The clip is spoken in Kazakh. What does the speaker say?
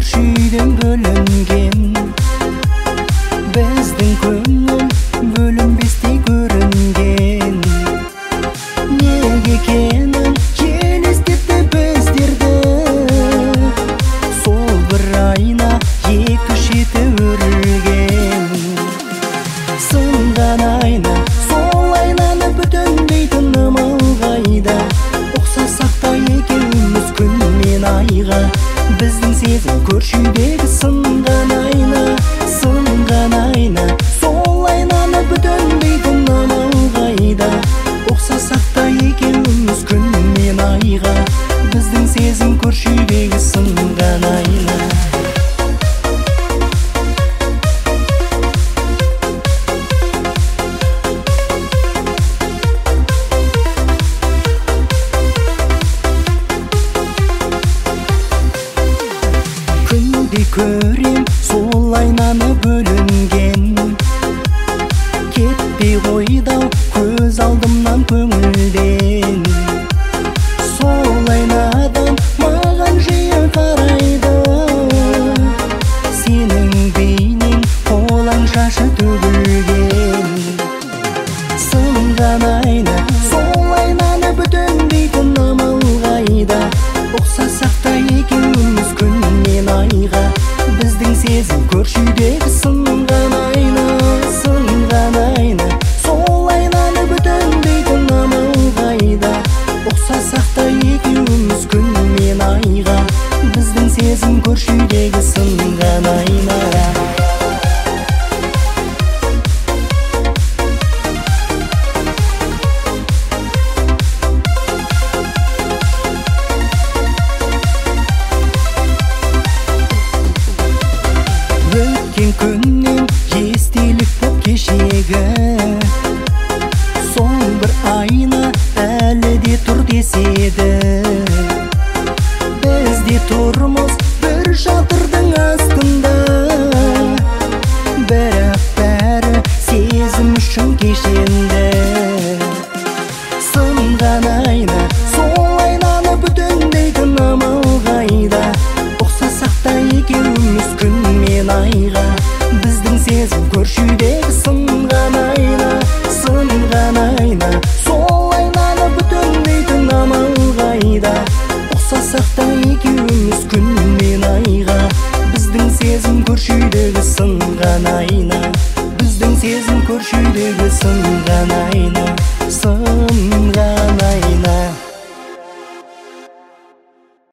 көршүйден бөлінген, біздің көңіл бөлінбестей көрінген. Неге екенін елестетті біздерді, сол бір айна екі шеті өрілген. Сынған айна, сол айнаны бүтіндейтін амал қайда? Ұқсасақ та екеуміз күн мен айға, біздің сезім көршідегі сынған айна. Сынған айна, сол айнаны бүтіндейтін амал қайда? Ұқсасақ та екеуміз күн мен айға, біздің сезім көршідегі сынған айна. Күнде көрем сол айнаны бөлінген, кетпей қойдау көз алдымнан көңілден. Сол айнадан маған жиі қарайды, сенің бейнең қолаң шашы төгілген. Сынған айна, сол айнаны бүтіндейтін амал қайда? Ұқсасақ та екеуміз күн мен айға, біздің сезім көршідегі сынған айна. Сынған айна, сол айнаны бүтіндейтін амал қайда? Ұқсасақ та екеуміз күн мен айға, біздің сезім көршідегі сынған айна. Өткен күннен естелік боп кешегі, сол бір айна әлі де тұр деседі. Бізде тұрмыз бір шатырдың астында, бірақ бәрі сезім үшін кешенді. Сынған айна, сол айнаны бүтіндейтін амал қайда? Ұқсасақ та екеуміз күн мен айға, біздің сезім көршідегі сынған айна. Сынған айна, сол айнаны бүтіндейтін амал қайда? Ұқсасақ та екеуміз күн мен айға, біздің сезім көршідегі сынған айна. Біздің сезім көршідегі сынған айна. Сынған айна.